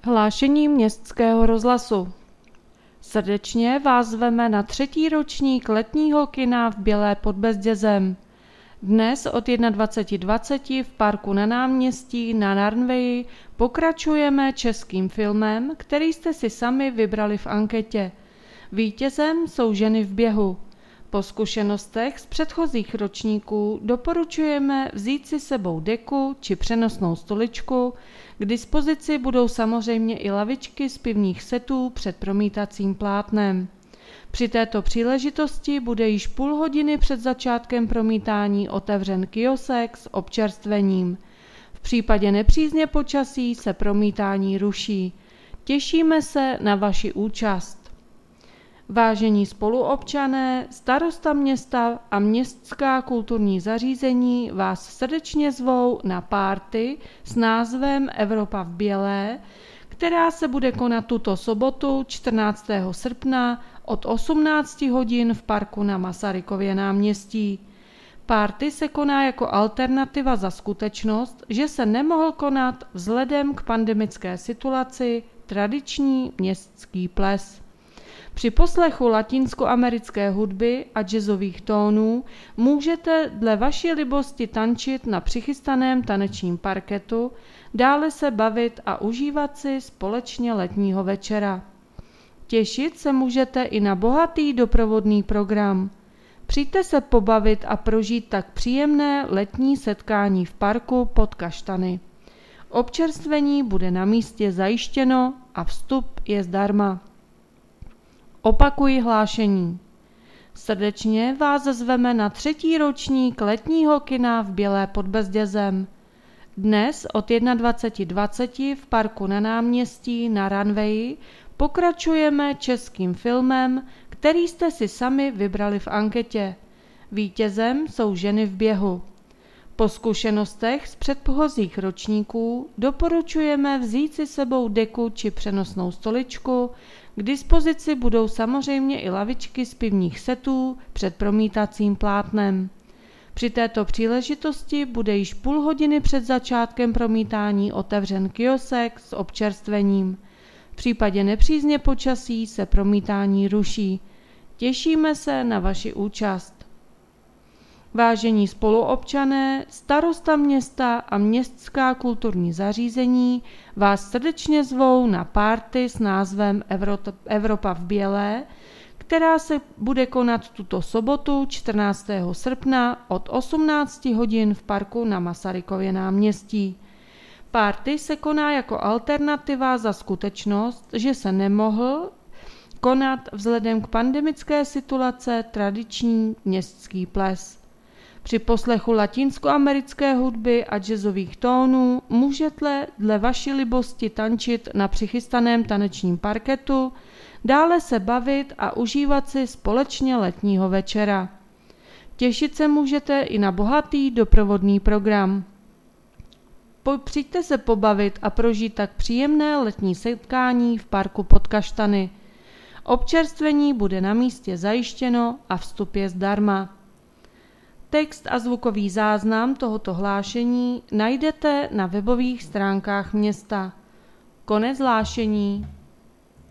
Hlášení Městského rozhlasu. Srdečně vás zveme na 3. ročník letního kina v Bělé pod Bezdězem. Dnes od 21:20 v parku na náměstí na Narnveji pokračujeme českým filmem, který jste si sami vybrali v anketě. Vítězem jsou Ženy v běhu. Po zkušenostech z předchozích ročníků doporučujeme vzít si sebou deku či přenosnou stoličku. K dispozici budou samozřejmě i lavičky z pivních setů před promítacím plátnem. Při této příležitosti bude již půl hodiny před začátkem promítání otevřen kiosek s občerstvením. V případě nepřízně počasí se promítání ruší. Těšíme se na vaši účast. Vážení spoluobčané, starosta města a městská kulturní zařízení vás srdečně zvou na párty s názvem Evropa v bělé, která se bude konat tuto sobotu 14. srpna od 18 hodin v parku na Masarykově náměstí. Párty se koná jako alternativa za skutečnost, že se nemohl konat vzhledem k pandemické situaci tradiční městský ples. Při poslechu latinskoamerické hudby a jazzových tónů můžete dle vaší libosti tančit na přichystaném tanečním parketu, dále se bavit a užívat si společně letního večera. Těšit se můžete i na bohatý doprovodný program. Přijďte se pobavit a prožít tak příjemné letní setkání v parku pod kaštany. Občerstvení bude na místě zajištěno a vstup je zdarma. Opakuji hlášení. Srdečně vás zveme na 3. ročník letního kina v Bělé pod Bezdězem. Dnes od 21:20 v parku na náměstí na Ranveji pokračujeme českým filmem, který jste si sami vybrali v anketě. Vítězem jsou Ženy v běhu. Po zkušenostech z předchozích ročníků doporučujeme vzít si sebou deku či přenosnou stoličku. K dispozici budou samozřejmě i lavičky z pivních setů před promítacím plátnem. Při této příležitosti bude již půl hodiny před začátkem promítání otevřen kiosek s občerstvením. V případě nepřízně počasí se promítání ruší. Těšíme se na vaši účast. Vážení spoluobčané, starosta města a městská kulturní zařízení vás srdečně zvou na párty s názvem Evropa v bělé, která se bude konat tuto sobotu 14. srpna od 18 hodin v parku na Masarykově náměstí. Párty se koná jako alternativa za skutečnost, že se nemohl konat vzhledem k pandemické situaci tradiční městský ples. Při poslechu latinskoamerické hudby a jazzových tónů můžete dle vaší libosti tančit na přichystaném tanečním parketu, dále se bavit a užívat si společně letního večera. Těšit se můžete i na bohatý doprovodný program. Přijďte se pobavit a prožít tak příjemné letní setkání v parku pod kaštany. Občerstvení bude na místě zajištěno a vstup je zdarma. Text a zvukový záznam tohoto hlášení najdete na webových stránkách města. Konec hlášení.